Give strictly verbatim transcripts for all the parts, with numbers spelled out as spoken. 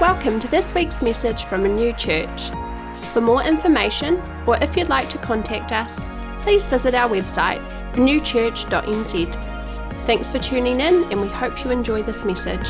Welcome to this week's message from Renew Church. For more information, or if you'd like to contact us, please visit our website, renew church dot n z. Thanks for tuning in, and we hope you enjoy this message.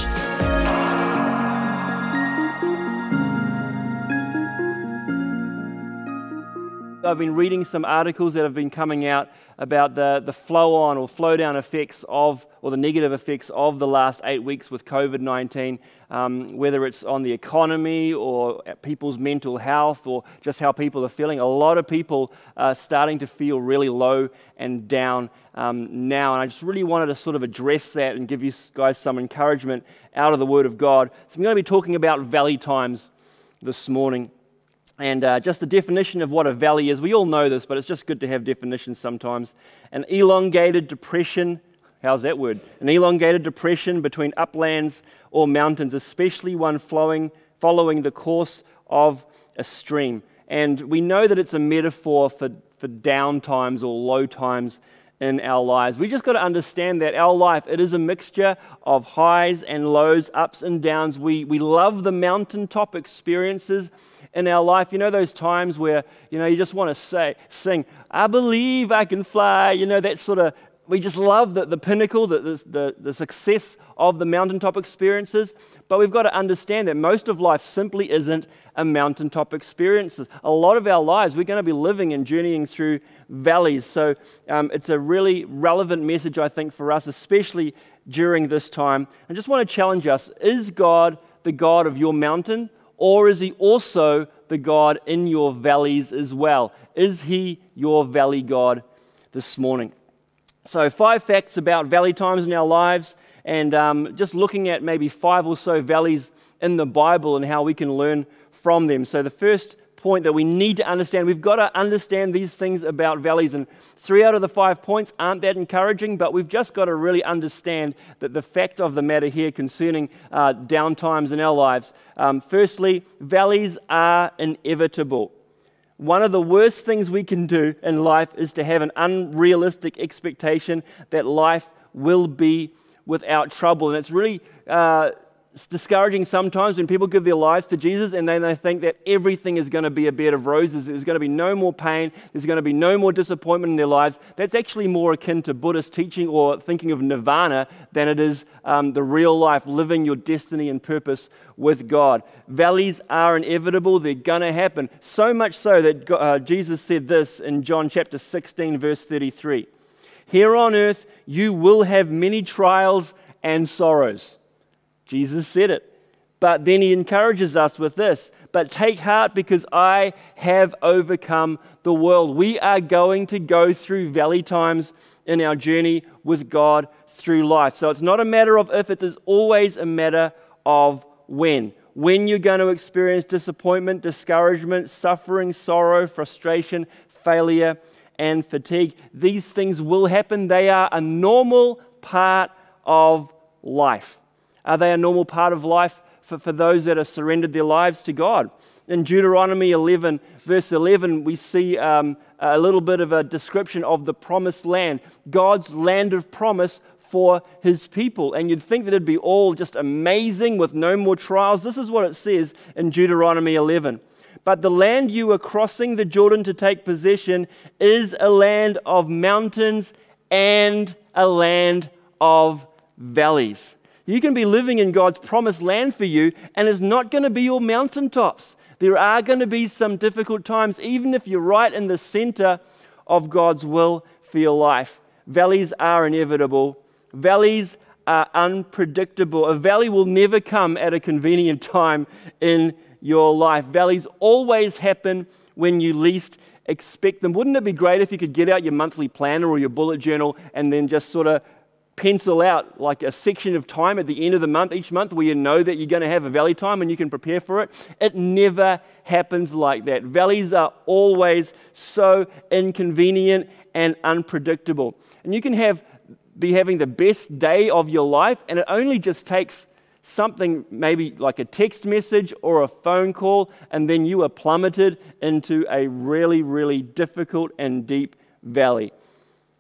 I've been reading some articles that have been coming out about the, the flow-on or flow-down effects of, or the negative effects of the last eight weeks with covid nineteen, um, whether it's on the economy or people's mental health or just how people are feeling. A lot of people are starting to feel really low and down um, now, and I just really wanted to sort of address that and give you guys some encouragement out of the Word of God. So I'm going to be talking about valley times this morning. And uh, just the definition of what a valley is. We all know this, but it's just good to have definitions sometimes. An elongated depression, how's that word? An elongated depression between uplands or mountains, especially one flowing, following the course of a stream. And we know that it's a metaphor for, for down times or low times in our lives. We just got to understand that our life, it is a mixture of highs and lows, ups and downs. We, we love the mountaintop experiences in our life. You know those times where, you know, you just want to say, sing, I believe I can fly, you know, that sort of, we just love the, the pinnacle, the, the, the success of the mountaintop experiences. But we've got to understand that most of life simply isn't a mountaintop experience. A lot of our lives, we're going to be living and journeying through valleys. So um, it's a really relevant message, I think, for us, especially during this time. I just want to challenge us, is God the God of your mountain? Or is He also the God in your valleys as well? Is He your valley God this morning? So five facts about valley times in our lives, and um, just looking at maybe five or so valleys in the Bible and how we can learn from them. So the first point that we need to understand, we've got to understand these things about valleys, and three out of the five points aren't that encouraging, but we've just got to really understand that the fact of the matter here concerning uh, down times in our lives. Um, firstly, valleys are inevitable. One of the worst things we can do in life is to have an unrealistic expectation that life will be without trouble, and it's really uh, It's discouraging sometimes when people give their lives to Jesus and then they think that everything is going to be a bed of roses. There's going to be no more pain. There's going to be no more disappointment in their lives. That's actually more akin to Buddhist teaching or thinking of nirvana than it is um, the real life, living your destiny and purpose with God. Valleys are inevitable. They're going to happen. So much so that uh, Jesus said this in John chapter sixteen, verse thirty-three. Here on earth you will have many trials and sorrows. Jesus said it. But then He encourages us with this. But take heart, because I have overcome the world. We are going to go through valley times in our journey with God through life. So it's not a matter of if, it is always a matter of when. When you're going to experience disappointment, discouragement, suffering, sorrow, frustration, failure, and fatigue. These things will happen. They are a normal part of life. Are they a normal part of life for, for those that have surrendered their lives to God? In Deuteronomy eleven, verse eleven, we see um, a little bit of a description of the promised land, God's land of promise for His people. And you'd think that it'd be all just amazing with no more trials. This is what it says in Deuteronomy eleven. But the land you are crossing the Jordan to take possession is a land of mountains and a land of valleys. You can be living in God's promised land for you, and it's not going to be all mountaintops. There are going to be some difficult times, even if you're right in the center of God's will for your life. Valleys are inevitable. Valleys are unpredictable. A valley will never come at a convenient time in your life. Valleys always happen when you least expect them. Wouldn't it be great if you could get out your monthly planner or your bullet journal and then just sort of pencil out like a section of time at the end of the month, each month, where you know that you're going to have a valley time and you can prepare for it? It never happens like that. Valleys are always so inconvenient and unpredictable. And you can have be having the best day of your life, and it only just takes something, maybe like a text message or a phone call, and then you are plummeted into a really, really difficult and deep valley.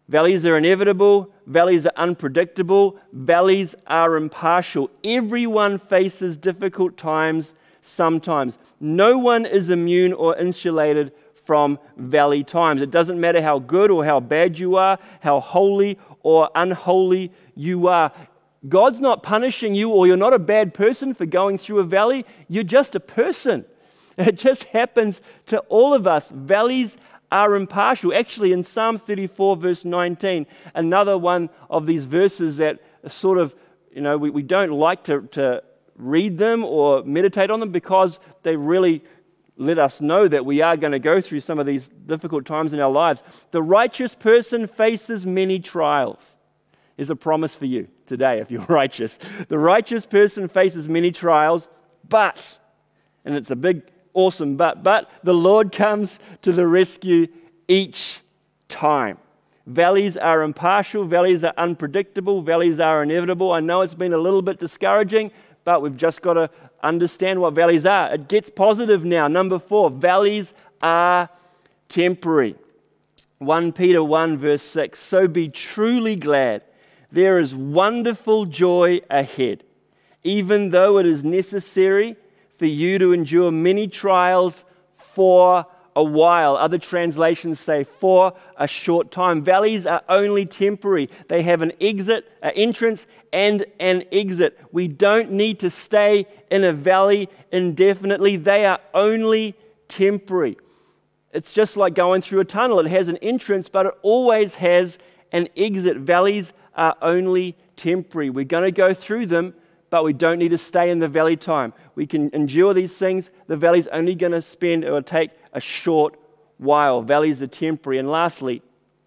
Valleys are inevitable. Valleys are unpredictable. Valleys are impartial. Everyone faces difficult times sometimes. No one is immune or insulated from valley times. It doesn't matter how good or how bad you are, how holy or unholy you are. God's not punishing you, or you're not a bad person for going through a valley. You're just a person. It just happens to all of us. Valleys are impartial. Actually, in Psalm thirty-four, verse nineteen, another one of these verses that sort of, you know, we, we don't like to, to read them or meditate on them because they really let us know that we are going to go through some of these difficult times in our lives. The righteous person faces many trials. Is a promise for you today if you're righteous. The righteous person faces many trials, but, and it's a big, awesome but, but the Lord comes to the rescue each time. Valleys are impartial, valleys are unpredictable, valleys are inevitable. I know it's been a little bit discouraging, but we've just got to understand what valleys are. It gets positive now. Number four, valleys are temporary. First Peter one verse six, so be truly glad. There is wonderful joy ahead, even though it is necessary for you to endure many trials for a while. Other translations say for a short time. Valleys are only temporary. They have an exit, an entrance, and an exit. We don't need to stay in a valley indefinitely. They are only temporary. It's just like going through a tunnel. It has an entrance, but it always has an exit. Valleys are only temporary. We're going to go through them, but we don't need to stay in the valley time. We can endure these things. The valley's only going to spend or take a short while. Valleys are temporary. And lastly,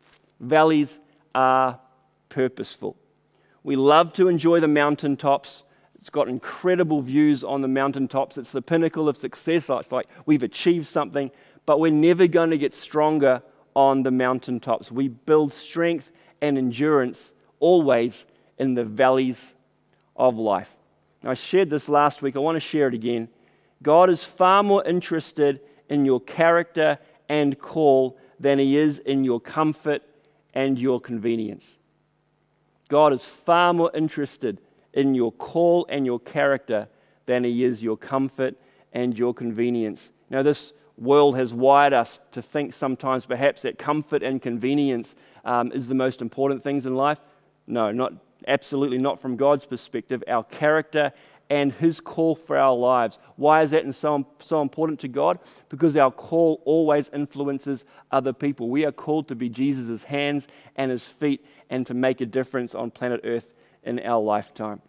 valleys are purposeful. We love to enjoy the mountaintops. It's got incredible views on the mountaintops. It's the pinnacle of success. It's like we've achieved something, but we're never going to get stronger on the mountaintops. We build strength and endurance always in the valleys of life. I shared this last week. I want to share it again. God is far more interested in your character and call than He is in your comfort and your convenience. God is far more interested in your call and your character than He is your comfort and your convenience. Now, this world has wired us to think sometimes perhaps that comfort and convenience um, is the most important things in life. No, not absolutely not from God's perspective. Our character and His call for our lives. Why is that so, so important to God? Because our call always influences other people. We are called to be Jesus' hands and His feet and to make a difference on planet Earth in our lifetime.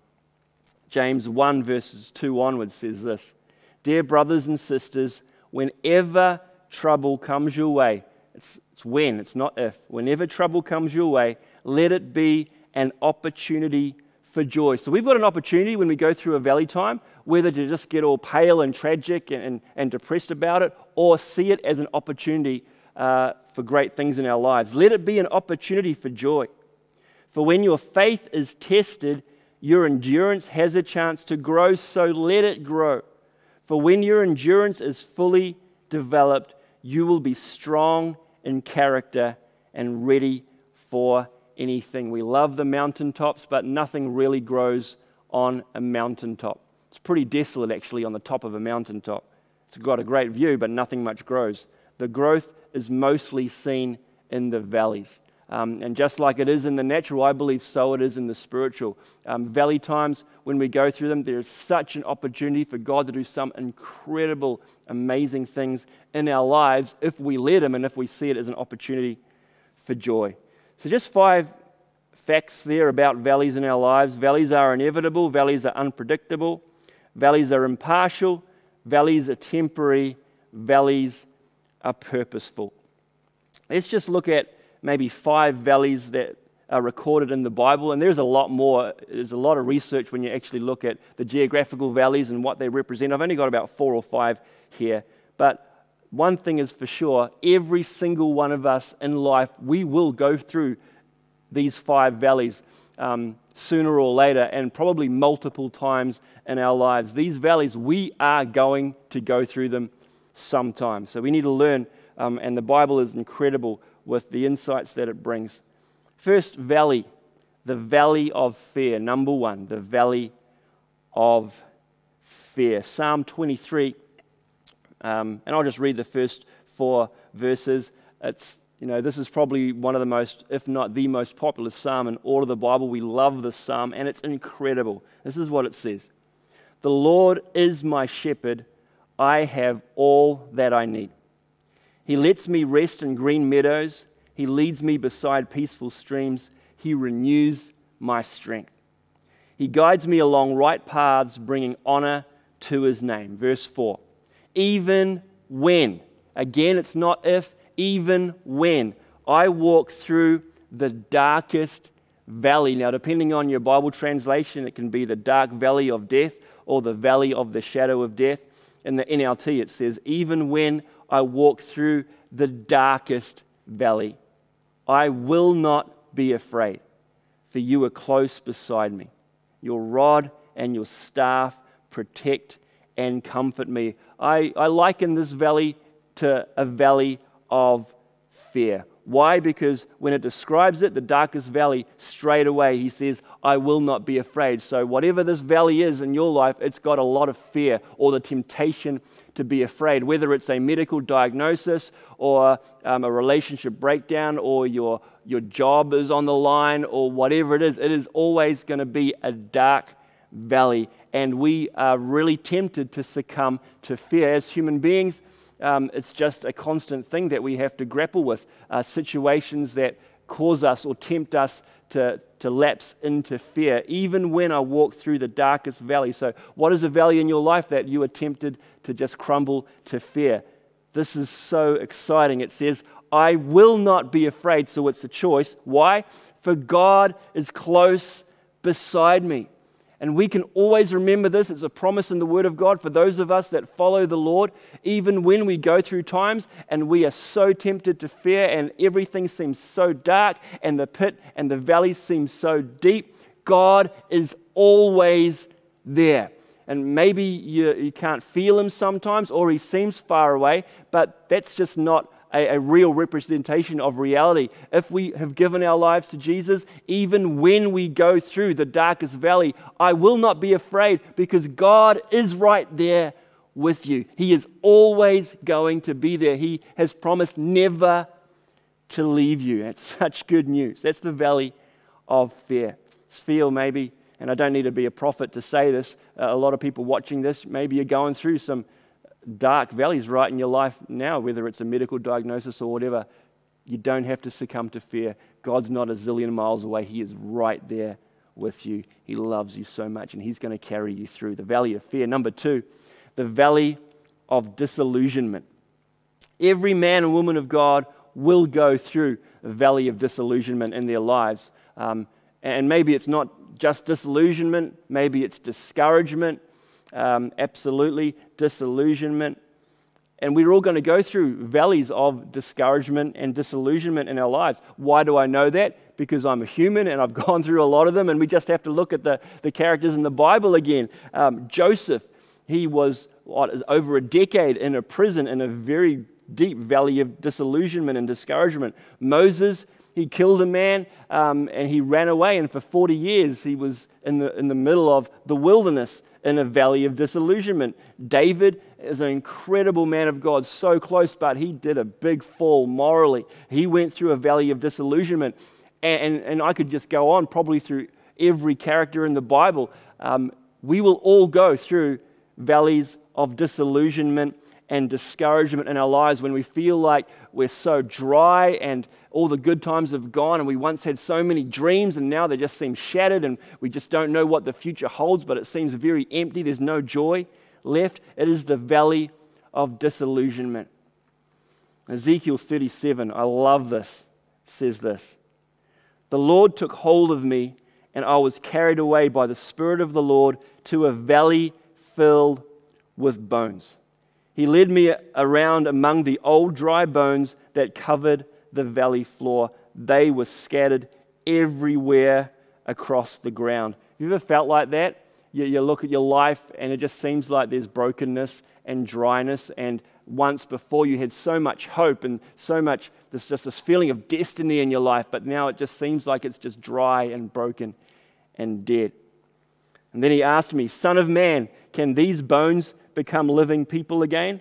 James one verses two onwards says this, dear brothers and sisters, whenever trouble comes your way, it's, it's when, it's not if, whenever trouble comes your way, let it be an opportunity for joy. So we've got an opportunity when we go through a valley time, whether to just get all pale and tragic and, and, and depressed about it, or see it as an opportunity uh, for great things in our lives. Let it be an opportunity for joy. For when your faith is tested, your endurance has a chance to grow, so let it grow. For when your endurance is fully developed, you will be strong in character and ready for anything. We love the mountaintops, but nothing really grows on a mountaintop. It's pretty desolate actually on the top of a mountaintop. It's got a great view, but nothing much grows. The growth is mostly seen in the valleys. Um, and just like it is in the natural, I believe so it is in the spiritual. Um, valley times, when we go through them, there is such an opportunity for God to do some incredible, amazing things in our lives if we let Him and if we see it as an opportunity for joy. So just five facts there about valleys in our lives. Valleys are inevitable. Valleys are unpredictable. Valleys are impartial. Valleys are temporary. Valleys are purposeful. Let's just look at maybe five valleys that are recorded in the Bible, and there's a lot more. There's a lot of research when you actually look at the geographical valleys and what they represent. I've only got about four or five here, but one thing is for sure, every single one of us in life, we will go through these five valleys um, sooner or later, and probably multiple times in our lives. These valleys, we are going to go through them sometime. So we need to learn, um, and the Bible is incredible with the insights that it brings. First valley, the valley of fear. Number one, the valley of fear. Psalm twenty-three, um, and I'll just read the first four verses. It's, you know, this is probably one of the most, if not the most popular psalm in all of the Bible. We love this psalm, and it's incredible. This is what it says. The Lord is my shepherd. I have all that I need. He lets me rest in green meadows. He leads me beside peaceful streams. He renews my strength. He guides me along right paths, bringing honor to his name. Verse four. Even when, again, it's not if, even when I walk through the darkest valley. Now, depending on your Bible translation, it can be the dark valley of death or the valley of the shadow of death. In the N L T, it says, even when I walk through the darkest valley, I will not be afraid, for you are close beside me. Your rod and your staff protect and comfort me. I, I liken this valley to a valley of fear. Why? Because when it describes it, the darkest valley, straight away he says, I will not be afraid. So whatever this valley is in your life, it's got a lot of fear or the temptation to be afraid, whether it's a medical diagnosis or um, a relationship breakdown or your, your job is on the line or whatever it is. It is always going to be a dark valley, and we are really tempted to succumb to fear. As human beings, Um, it's just a constant thing that we have to grapple with, uh, situations that cause us or tempt us to, to lapse into fear, even when I walk through the darkest valley. So what is a valley in your life that you are tempted to just crumble to fear? This is so exciting. It says, I will not be afraid, so it's a choice. Why? For God is close beside me. And we can always remember this. It's a promise in the Word of God for those of us that follow the Lord. Even when we go through times and we are so tempted to fear and everything seems so dark and the pit and the valley seems so deep, God is always there. And maybe you, you can't feel Him sometimes, or He seems far away, but that's just not A, a real representation of reality. If we have given our lives to Jesus, even when we go through the darkest valley, I will not be afraid, because God is right there with you. He is always going to be there. He has promised never to leave you. That's such good news. That's the valley of fear. It's fear maybe, and I don't need to be a prophet to say this, uh, a lot of people watching this, maybe you're going through some dark valleys right in your life now, whether it's a medical diagnosis or whatever. You don't have to succumb to fear. God's not a zillion miles away. He is right there with you. He loves you so much, and He's going to carry you through the valley of fear. Number two, the valley of disillusionment. Every man and woman of God will go through a valley of disillusionment in their lives. Um, and maybe it's not just disillusionment, maybe it's discouragement. Um, absolutely, disillusionment. And we're all going to go through valleys of discouragement and disillusionment in our lives. Why do I know that? Because I'm a human and I've gone through a lot of them, and we just have to look at the, the characters in the Bible again. Um, Joseph, he was what, over a decade in a prison in a very deep valley of disillusionment and discouragement. Moses, he killed a man um, and he ran away, and for forty years he was in the in the middle of the wilderness in a valley of disillusionment. David is an incredible man of God, so close, but he did a big fall morally. He went through a valley of disillusionment, and, and, and I could just go on probably through every character in the Bible. Um, we will all go through valleys of disillusionment and discouragement in our lives when we feel like we're so dry and all the good times have gone, and we once had so many dreams and now they just seem shattered, and we just don't know what the future holds, but it seems very empty. There's no joy left. It is the valley of disillusionment. Ezekiel thirty-seven, I love this, says this. The Lord took hold of me, and I was carried away by the Spirit of the Lord to a valley filled with bones. He led me around among the old dry bones that covered the valley floor. They were scattered everywhere across the ground. Have you ever felt like that? You, you look at your life and it just seems like there's brokenness and dryness and once before you had so much hope and so much, there's just this feeling of destiny in your life, but now it just seems like it's just dry and broken and dead. And then he asked me, Son of man, can these bones become living people again?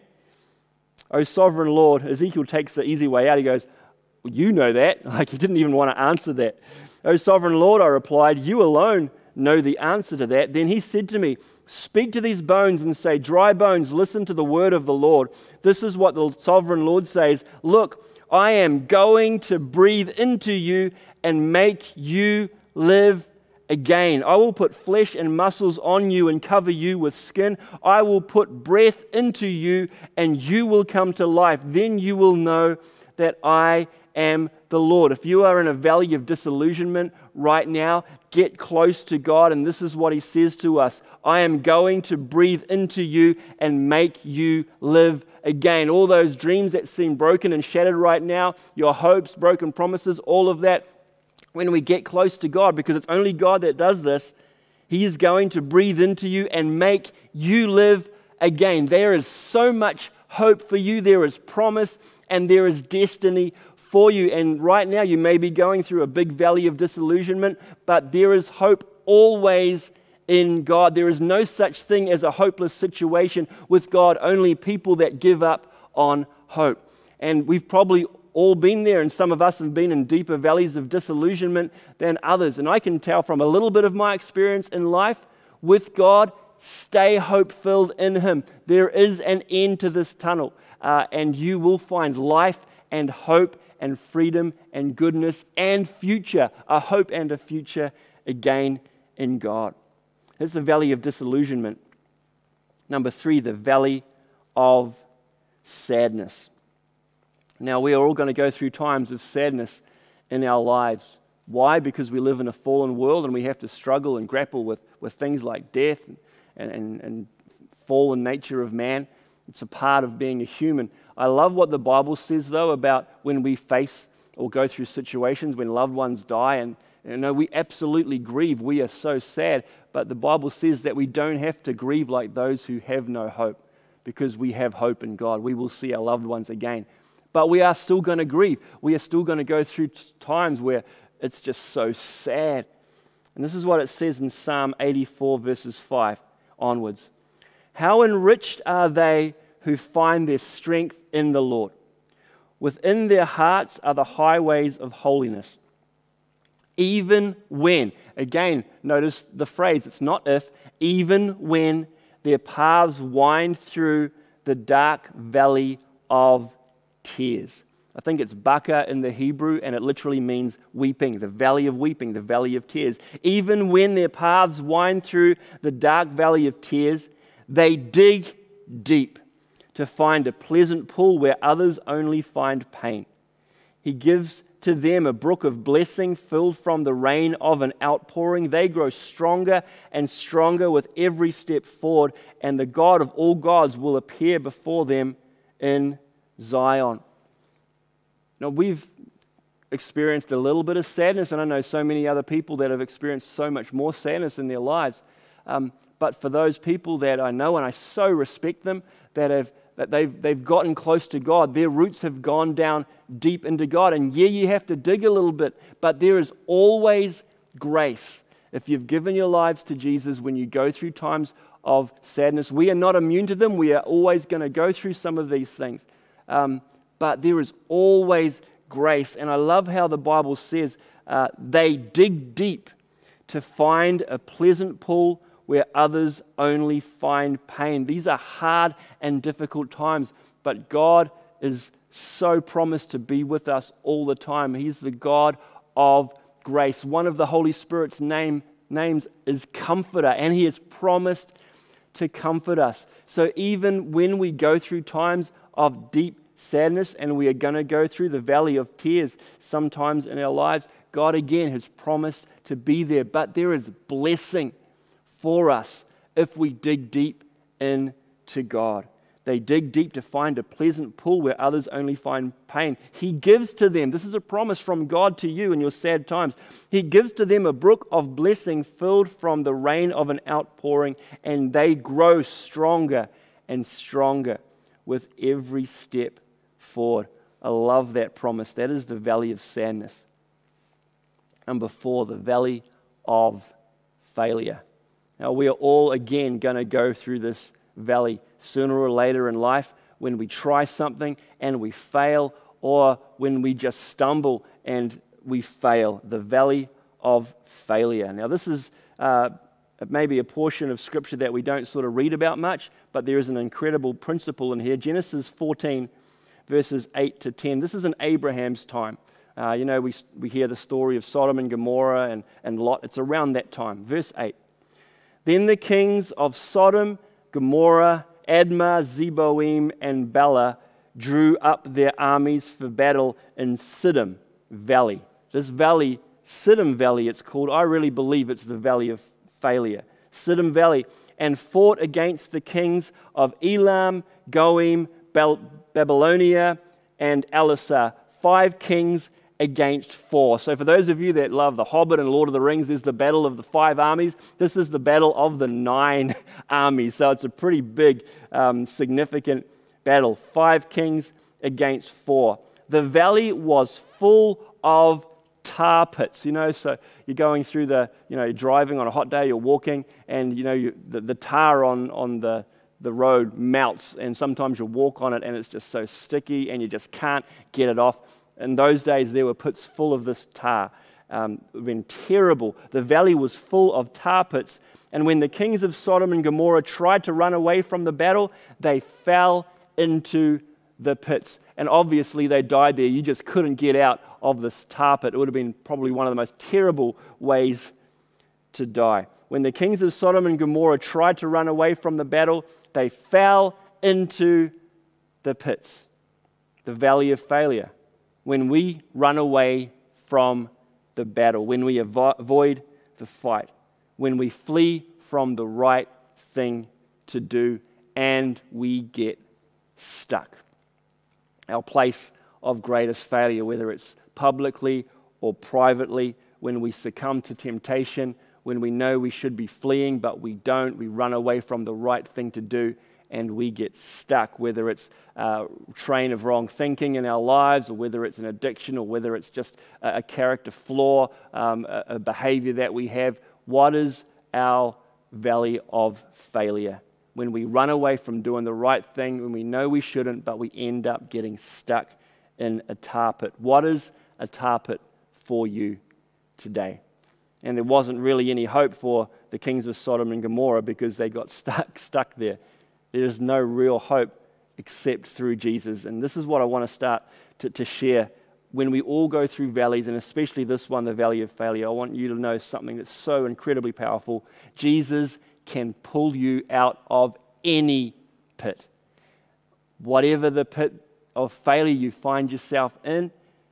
O sovereign Lord, Ezekiel takes the easy way out. He goes, well, you know that. Like he didn't even want to answer that. O sovereign Lord, I replied, you alone know the answer to that. Then he said to me, speak to these bones and say, dry bones, listen to the word of the Lord. This is what the sovereign Lord says. Look, I am going to breathe into you and make you live again. I will put flesh and muscles on you and cover you with skin. I will put breath into you and you will come to life. Then you will know that I am the Lord. If you are in a valley of disillusionment right now, get close to God, and this is what he says to us. I am going to breathe into you and make you live again. All those dreams that seem broken and shattered right now, your hopes, broken promises, all of that, when we get close to God, because it's only God that does this, he is going to breathe into you and make you live again. There is so much hope for you. There is promise and there is destiny for you. And right now you may be going through a big valley of disillusionment, but there is hope always in God. There is no such thing as a hopeless situation with God, only people that give up on hope. And we've probably all been there, and some of us have been in deeper valleys of disillusionment than others. And I can tell from a little bit of my experience in life with God, stay hope-filled in him. There is an end to this tunnel, uh, and you will find life and hope and freedom and goodness and future, a hope and a future again in God. Here's the valley of disillusionment. Number three, the valley of sadness. Now, we are all going to go through times of sadness in our lives. Why? Because we live in a fallen world and we have to struggle and grapple with, with things like death and, and, and fallen nature of man. It's a part of being a human. I love what the Bible says, though, about when we face or go through situations when loved ones die. And you know, we absolutely grieve. We are so sad. But the Bible says that we don't have to grieve like those who have no hope, because we have hope in God. We will see our loved ones again. But we are still going to grieve. We are still going to go through times where it's just so sad. And this is what it says in Psalm eighty-four, verses five onwards. How enriched are they who find their strength in the Lord. Within their hearts are the highways of holiness. Even when, again, notice the phrase, it's not if, even when their paths wind through the dark valley of tears. I think it's baka in the Hebrew, and it literally means weeping, the valley of weeping, the valley of tears. Even when their paths wind through the dark valley of tears, they dig deep to find a pleasant pool where others only find pain. He gives to them a brook of blessing filled from the rain of an outpouring. They grow stronger and stronger with every step forward, and the God of all gods will appear before them in Zion. Now, we've experienced a little bit of sadness, and I know so many other people that have experienced so much more sadness in their lives. Um, but for those people that I know, and I so respect them, that have that they've they've gotten close to God, their roots have gone down deep into God. And yeah, you have to dig a little bit, but there is always grace. If you've given your lives to Jesus, when you go through times of sadness, we are not immune to them. We are always going to go through some of these things. Um, but there is always grace. And I love how the Bible says uh, they dig deep to find a pleasant pool where others only find pain. These are hard and difficult times, but God is so promised to be with us all the time. He's the God of grace. One of the Holy Spirit's name, names is Comforter, and He has promised to comfort us. So even when we go through times of deep sadness, and we are going to go through the valley of tears sometimes in our lives, God again has promised to be there. But there is blessing for us if we dig deep into God. They dig deep to find a pleasant pool where others only find pain. He gives to them, this is a promise from God to you in your sad times. He gives to them a brook of blessing filled from the rain of an outpouring, and they grow stronger and stronger with every step forward. I love that promise. That is the valley of sadness. Number four, the valley of failure. Now, we are all again going to go through this valley sooner or later in life when we try something and we fail, or when we just stumble and we fail. The valley of failure. Now, this is uh, maybe a portion of Scripture that we don't sort of read about much, but there is an incredible principle in here. Genesis fourteen, verses eight to ten. This is in Abraham's time. Uh, you know, we we hear the story of Sodom and Gomorrah and, and Lot. It's around that time. Verse eight. Then the kings of Sodom, Gomorrah, Admah, Zeboim, and Bela drew up their armies for battle in Siddim Valley. This valley, Siddim Valley it's called, I really believe it's the valley of failure. Siddim Valley, and fought against the kings of Elam, Goim, Bel- Babylonia, and Elisah. Five kings against four. So for those of you that love The Hobbit and Lord of the Rings, there's the battle of the five armies. This is the battle of the nine armies. So it's a pretty big, um, significant battle. Five kings against four. The valley was full of tar pits. You know, so you're going through the, you know, you're driving on a hot day, you're walking, and you know, you, the, the tar on, on the the road melts, and sometimes you walk on it and it's just so sticky and you just can't get it off. In those days, there were pits full of this tar. Um, it would have been terrible. The valley was full of tar pits, and when the kings of Sodom and Gomorrah tried to run away from the battle, they fell into the pits. And obviously, they died there. You just couldn't get out of this tar pit. It would have been probably one of the most terrible ways to die. When the kings of Sodom and Gomorrah tried to run away from the battle, they fell into the pits, the valley of failure. When we run away from the battle, when we avo- avoid the fight, when we flee from the right thing to do, and we get stuck. Our place of greatest failure, whether it's publicly or privately, when we succumb to temptation, when we know we should be fleeing, but we don't, we run away from the right thing to do, and we get stuck, whether it's a train of wrong thinking in our lives, or whether it's an addiction, or whether it's just a, a character flaw, um, a, a behavior that we have. What is our valley of failure? When we run away from doing the right thing, when we know we shouldn't, but we end up getting stuck in a tar pit. What is a tar pit for you today? And there wasn't really any hope for the kings of Sodom and Gomorrah because they got stuck stuck there. There is no real hope except through Jesus. And this is what I want to start to, to share. When we all go through valleys, and especially this one, the valley of failure, I want you to know something that's so incredibly powerful. Jesus can pull you out of any pit. Whatever the pit of failure you find yourself in,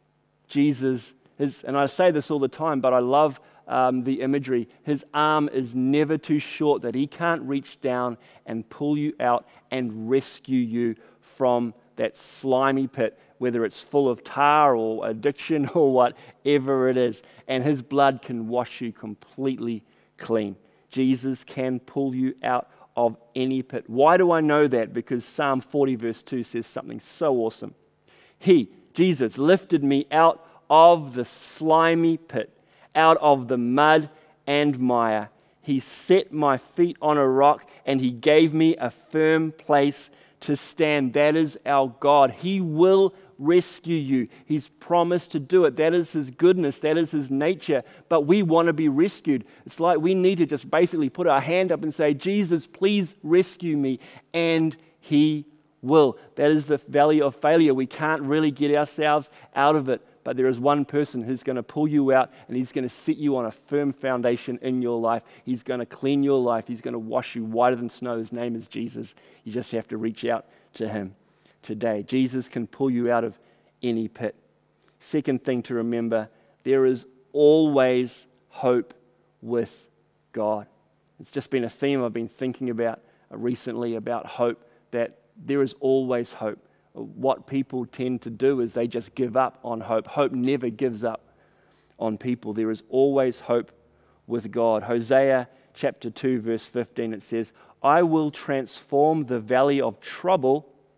Jesus is, and I say this all the time, but I love Um, the imagery. His arm is never too short that he can't reach down and pull you out and rescue you from that slimy pit, whether it's full of tar or addiction or whatever it is. And his blood can wash you completely clean. Jesus can pull you out of any pit. Why do I know that? Because Psalm forty verse two says something so awesome. He, Jesus, lifted me out of the slimy pit, out of the mud and mire. He set my feet on a rock, and he gave me a firm place to stand. That is our God. He will rescue you. He's promised to do it. That is his goodness. That is his nature. But we want to be rescued. It's like we need to just basically put our hand up and say, Jesus, please rescue me. And he will. That is the valley of failure. We can't really get ourselves out of it. But there is one person who's going to pull you out, and he's going to set you on a firm foundation in your life. He's going to clean your life. He's going to wash you whiter than snow. His name is Jesus. You just have to reach out to him today. Jesus can pull you out of any pit. Second thing to remember, there is always hope with God. It's just been a theme I've been thinking about recently, about hope, that there is always hope. What people tend to do is they just give up on hope. Hope never gives up on people. There is always hope with God. Hosea chapter two verse fifteen, it says, I will transform the valley of trouble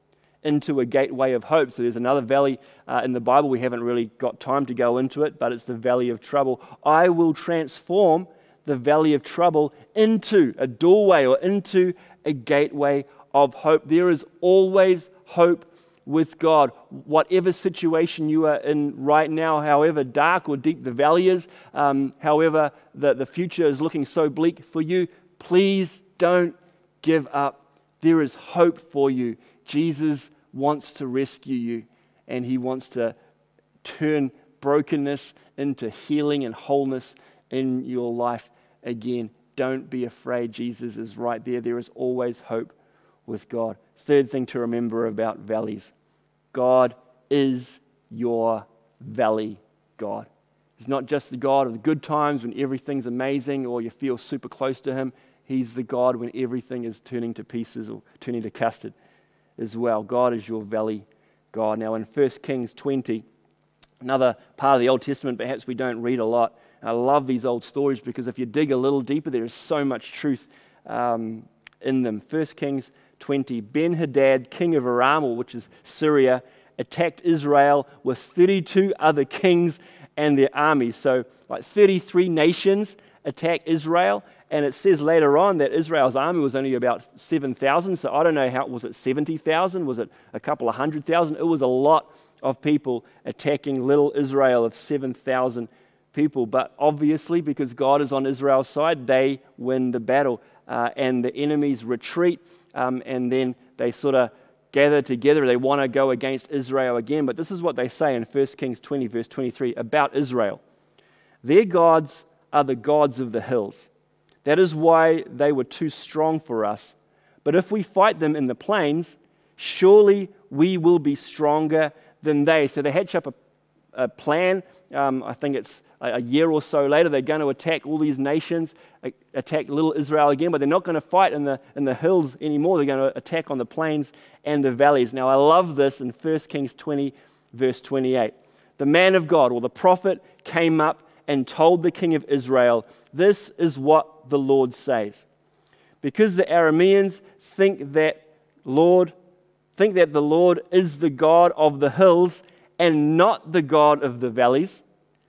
into a gateway of hope. So there's another valley uh, in the Bible. We haven't really got time to go into it, but it's the valley of trouble. I will transform the valley of trouble into a doorway or into a gateway of hope. There is always hope with God. Whatever situation you are in right now, however dark or deep the valley is, um, however the, the future is looking so bleak for you, please don't give up. There is hope for you. Jesus wants to rescue you, and he wants to turn brokenness into healing and wholeness in your life again. Don't be afraid. Jesus is right there. There is always hope with God. Third thing to remember about valleys: God is your valley God. He's not just the God of the good times when everything's amazing or you feel super close to him. He's the God when everything is turning to pieces or turning to custard as well. God is your valley God. Now in First Kings twenty, another part of the Old Testament perhaps we don't read a lot. I love these old stories because if you dig a little deeper, there is so much truth um, in them. First Kings twenty, Ben-Hadad, king of Aram, which is Syria, attacked Israel with thirty-two other kings and their armies. So like thirty-three nations attack Israel, and it says later on that Israel's army was only about seven thousand. So I don't know how, was it seventy thousand? Was it a couple of hundred thousand? It was a lot of people attacking little Israel of seven thousand people. But obviously, because God is on Israel's side, they win the battle, uh, and the enemies retreat, um, and then they sort of gather together. They want to go against Israel again. But this is what they say in First Kings twenty, verse twenty-three, about Israel. Their gods are the gods of the hills. That is why they were too strong for us. But if we fight them in the plains, surely we will be stronger than they. So they hatch up a, a plan. Um, I think it's a, a year or so later. They're going to attack all these nations, a, attack little Israel again, but they're not going to fight in the in the hills anymore. They're going to attack on the plains and the valleys. Now I love this in First Kings twenty, verse twenty-eight. The man of God, or the prophet, came up and told the king of Israel, "This is what the Lord says. Because the Arameans think that Lord, think that the Lord is the God of the hills and not the God of the valleys,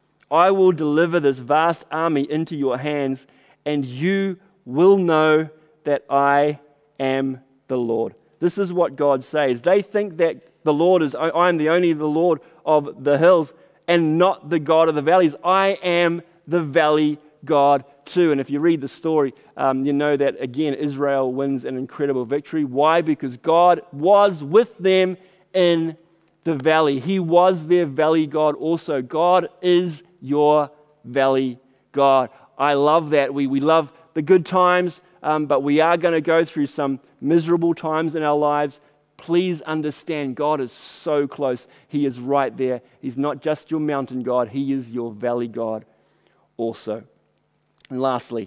I will deliver this vast army into your hands, and you will know that I am the Lord." This is what God says. They think that the Lord is, I am the only the Lord of the hills and not the God of the valleys. I am the valley God too. And if you read the story, um, you know that again, Israel wins an incredible victory. Why? Because God was with them in the valley. He was their valley God also. God is your valley God. I love that. We, we love the good times, um, but we are going to go through some miserable times in our lives. Please understand, God is so close. He is right there. He's not just your mountain God. He is your valley God also. And lastly,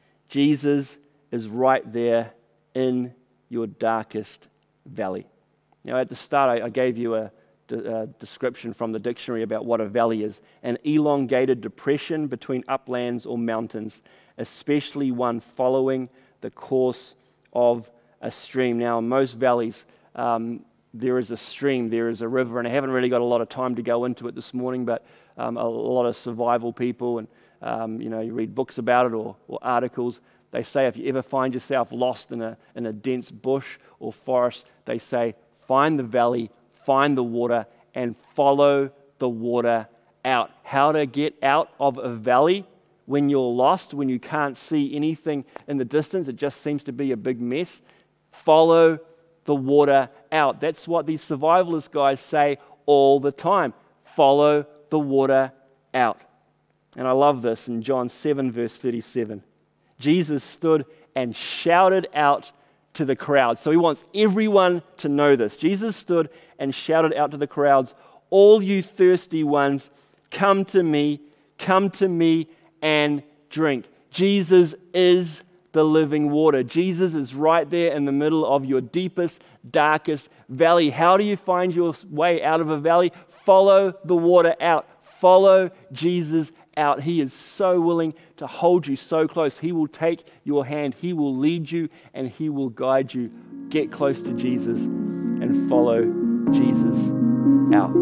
Jesus is right there in your darkest valley. Now, at the start, I, I gave you a, a description from the dictionary about what a valley is: an elongated depression between uplands or mountains, especially one following the course of a stream. Now, in most valleys, um, there is a stream, there is a river, and I haven't really got a lot of time to go into it this morning, but um, a lot of survival people and Um, you know, you read books about it or, or articles. They say if you ever find yourself lost in a in a dense bush or forest, they say find the valley, find the water, and follow the water out. How to get out of a valley when you're lost, when you can't see anything in the distance, it just seems to be a big mess. Follow the water out. That's what these survivalist guys say all the time. Follow the water out. And I love this in John seven, verse thirty-seven. Jesus stood and shouted out to the crowd. So he wants everyone to know this. Jesus stood and shouted out to the crowds, "All you thirsty ones, come to me, come to me and drink." Jesus is the living water. Jesus is right there in the middle of your deepest, darkest valley. How do you find your way out of a valley? Follow the water out. Follow Jesus out. He is so willing to hold you so close. He will take your hand. He will lead you and he will guide you. Get close to Jesus and and follow Jesus out.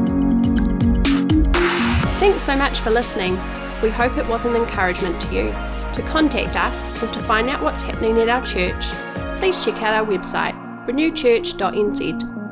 Thanks so much for listening. We hope it was an encouragement to you. To contact us or to find out what's happening at our church, please check out our website, renew church dot n z.